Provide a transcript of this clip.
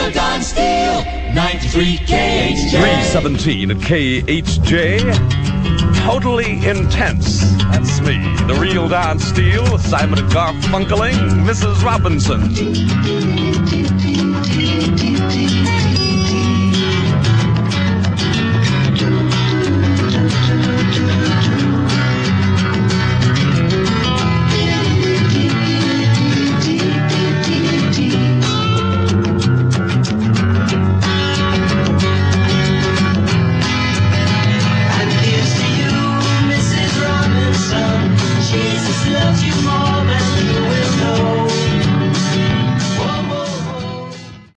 real Don Steele, 93 KHJ. 317 at KHJ. Totally intense. That's me, the real Don Steele, Simon and Garfunkeling, Mrs. Robinson.